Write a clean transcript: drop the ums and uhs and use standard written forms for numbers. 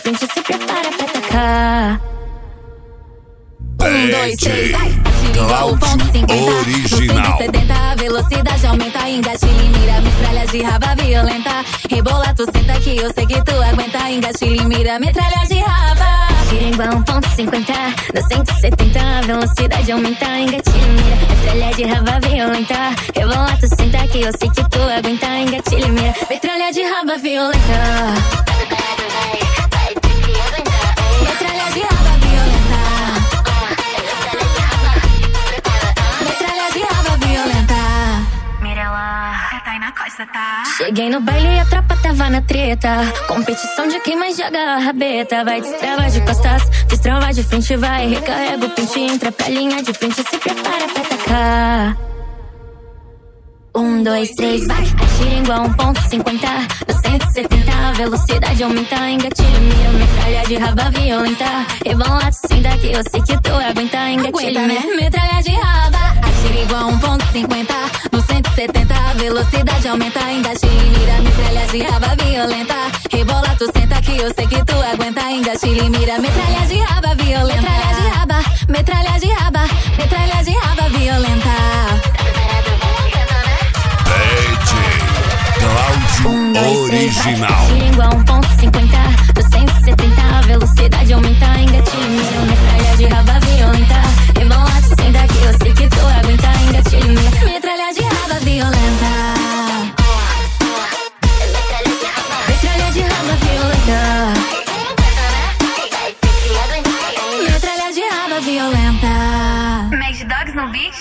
frente, se prepara pra atacar. 1, 2, 3, vai! Atira igual 1.50. Original. No 170, a velocidade aumenta. Engatilha e mira, metralha de raba violenta. Rebola, tu senta que eu sei que tu aguenta. Engatilha e mira, metralha de raba. Atira igual 1.50. No 170, a velocidade aumenta. Engatilha e mira, metralha de raba violenta. Rebola, tu senta que eu sei que tu aguenta. Engatilha e mira, metralha de raba violenta. Metralha de raba violenta. Metralha de raba violenta. Mira lá, tá aí na costa, tá? Cheguei no baile e a tropa tava na treta. Competição de quem mais joga a rabeta. Vai destravar de costas, destravar de frente. Vai, recarrega o pente, entra pra linha de frente. Se prepara pra atacar. 1, 2, 3, vai! Atira igual 1.50. No 170, a velocidade aumenta. Engatilha, mira, metralha de raba violenta. Rebola, tu senta que eu sei que tu aguenta. Engatilha, né? Metralha de raba. Atira igual 1.50. No 170, a velocidade aumenta. Engatilha, mira, metralha de raba violenta. Rebola, tu senta que eu sei que tu aguenta. Engatilha, mira, metralha de raba violenta. Metralha de raba, metralha de raba, metralha de raba violenta. Cláudio Original. Atira igual 1.50. Do 170, a velocidade aumenta. Engatilha, mira, metralha de raba violenta. Rebola, tu senta que eu sei que tu aguenta. Engatilha, mira, metralha